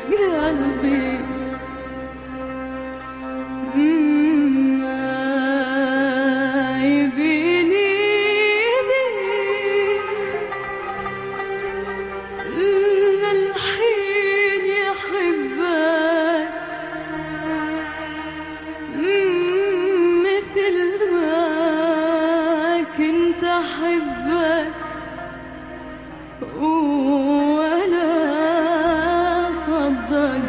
قلبي ما يبيني بيك للحين يحبك مثل ما كنت أحبك ولا صدق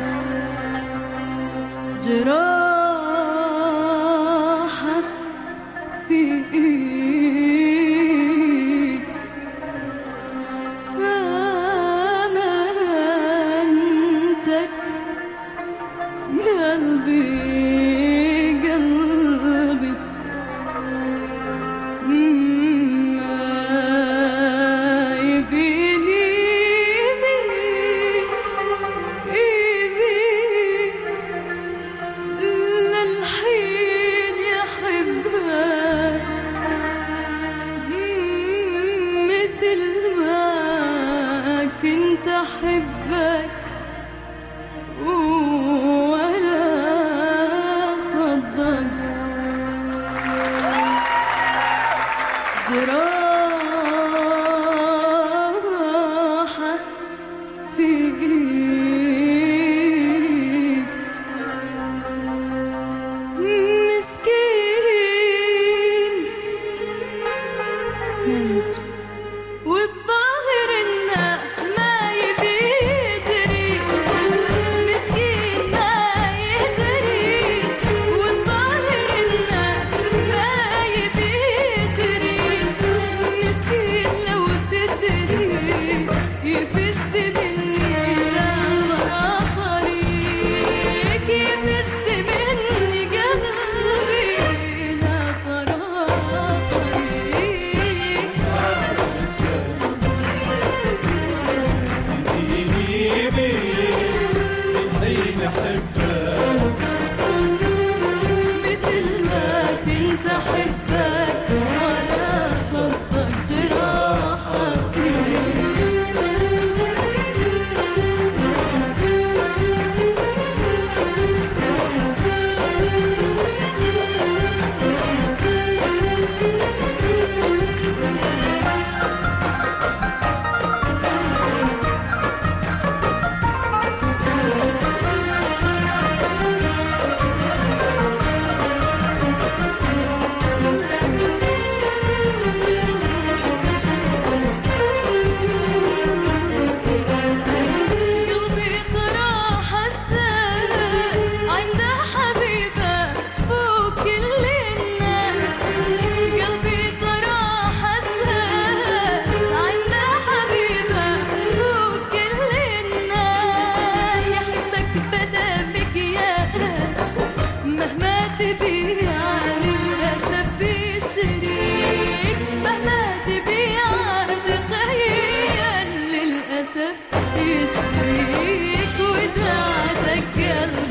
جراحة فيك أمانتك قلبي قلبي ما يبيني بيك للحين يحبك مثل ما كنت أحبك ولا صدق جراحة فيك مسكين ما يدري والظاهر إنه ما يبي يدري مسكين ما يدري والظاهر إنه ما يبي يدري مسكين لو تدري يفز مني لا طريق يفز مني قلبي لا طريق مثل ما كنت أحبك ولا صدق جراحة فيك قلبي ترى حساس عنده حبيبة فوق كل الناس قلبي ترى حساس عنده حبيبة فوق كل الناس يحبك بدا بقياس مهما تبيع للأسف يشريك مهما تبيع تخيل للأسف يشريك وداعتك قلبي